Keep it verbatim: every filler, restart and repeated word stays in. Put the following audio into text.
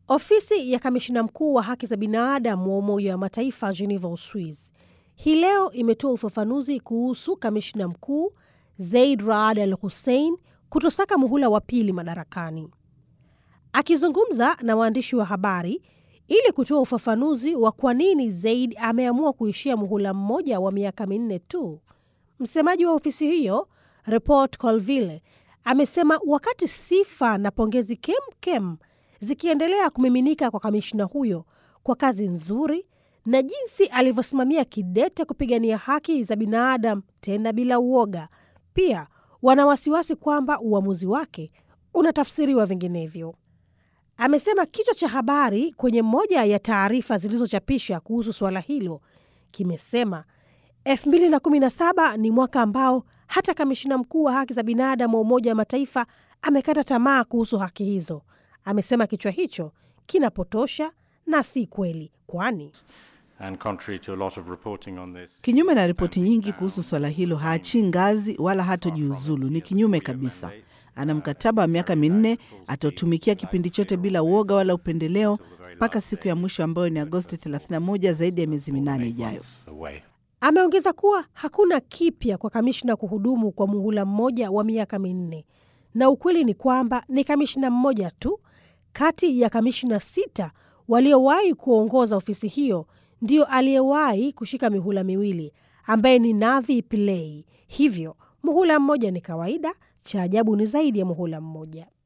Ofisi ya kamishna mkuu wa haki za binadamu wa Umoja wa Mataifa Geneva, Uswizi, hii leo imetoa ufafanuzi kuhusu kamishna mkuu Zeid Ra'ad Al Hussein kutosaka muhula wa pili madarakani. Akizungumza na waandishi wa habari ili kutoa ufafanuzi wa kwa nini Zeid ameamua kuishia muhula mmoja wa miaka minne tu, msemaji wa ofisi hiyo Report Colville amesema wakati sifa na pongezi kem kem zikiendelea kumiminika kwa kamishna huyo kwa kazi nzuri na jinsi alivyosimamia kidete kupigania haki za binadamu tena bila uoga, pia wana wasiwasi kwamba uamuzi wake unatafsiriwa vinginevyo. Amesema kichwa cha habari kwenye moja ya taarifa zilizochapisha kuhusu swala hilo kimesema elfu mbili na kumi na saba ni mwaka ambao hata kamishna mkuu wa haki za binadamu wa Umoja wa Mataifa amekata tamaa kuhusu haki hizo. Amesema kichwa hicho kinapotosha na si kweli, kwani kinyume na ripoti nyingi kuhusu swala hilo, haachi ngazi wala hatojiuzulu. Ni kinyume kabisa. Ana mkataba wa miaka minne, atatumikia kipindi chote bila uoga wala upendeleo mpaka siku ya mwisho ambayo ni Agosti thelathini na moja, zaidi ya miezi minane ijayo. Ameongeza kuwa hakuna kipya kwa kamishna kuhudumu kwa muhula mmoja wa miaka minne, na ukweli ni kwamba ni kamishna mmoja tu kati ya kamishna sita waliowahi kuongoza ofisi hiyo ndio aliyewahi kushika mihula miwili, ambaye ni Navi Pillay. Hivyo muhula mmoja ni kawaida, cha ajabu ni zaidi ya muhula mmoja.